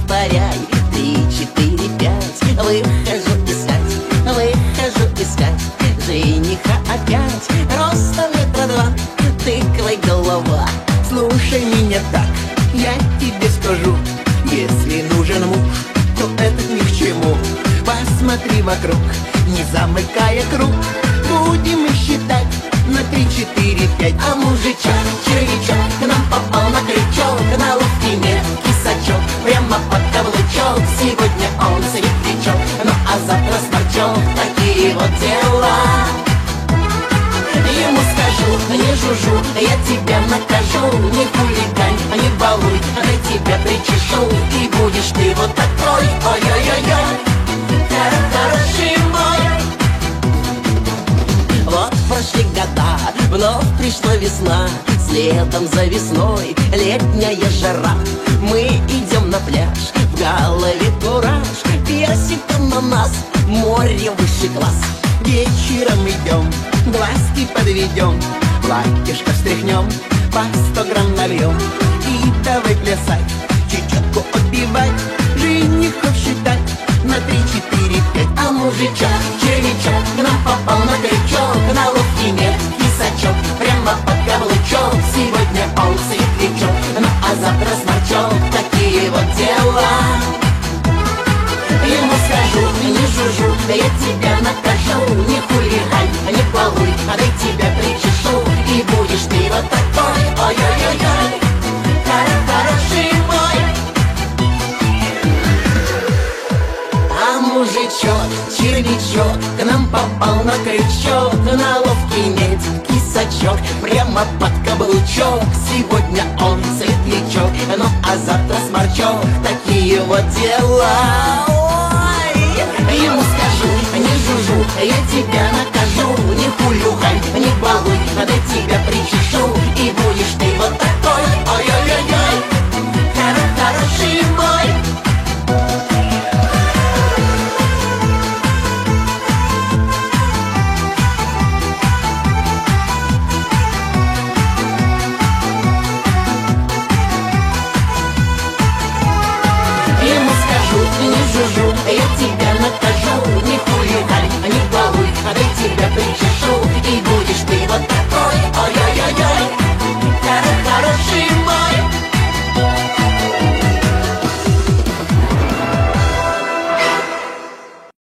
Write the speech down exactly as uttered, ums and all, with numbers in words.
повторяй. Три, четыре, пять. Выхожу искать, выхожу искать жениха опять. Роста метра два, тыквой голова. Слушай меня так, я тебе скажу: если нужен муж, то это ни к чему. Посмотри вокруг, не замыкая круг. Будем и считать на три, четыре, пять. А мужичок, червячок, к нам попал на крючок. На ловкий меткий сачок, прямо под каблучок. Сегодня он светлячок, ну а завтра сморчок. Такие вот дела. Ему скажу, не жужжу, я тебя накажу. Не хулигань, не балуй, на тебя причешу. И будешь ты вот такой, ой-ой-ой-ой, хороший мой. Вот прошли года, вновь пришла весна. Следом за весной летняя жара. Мы идем на пляж, в голове кураж. Песиком на нас, море высший класс. Вечером идем, глазки подведем, платьишко встряхнем, по сто грамм нальем. И давай плясать, чечетку отбивать, женихов считать на три, четыре, пять. А мужичок, червячок, к нам попал на крючок. На ловкий меткий сачок, прямо под каблучок. Сегодня он светлячок, ну а завтра сморчок. Такие вот дела. Ему скажу, не жужжу, да я тебя накажу. Не хулигань, не балуй, а дай тебя причешу. И будешь ты вот такой, ой-ой-ой-ой, хороший мой. А мужичок, червячок, к нам попал на крючок. На ловкий меткий сачок, прямо под каблучок. Сегодня он светлячок, ну а завтра сморчок. Такие вот дела. Ему скажу, не жужжу, я тебя накажу. Не хулюхай, не балуй, надо тебя причешу. И будешь ты вот такой, ой-ой-ой-ой, хороший мой. Ему скажу, не жужжу, я тебя накажу.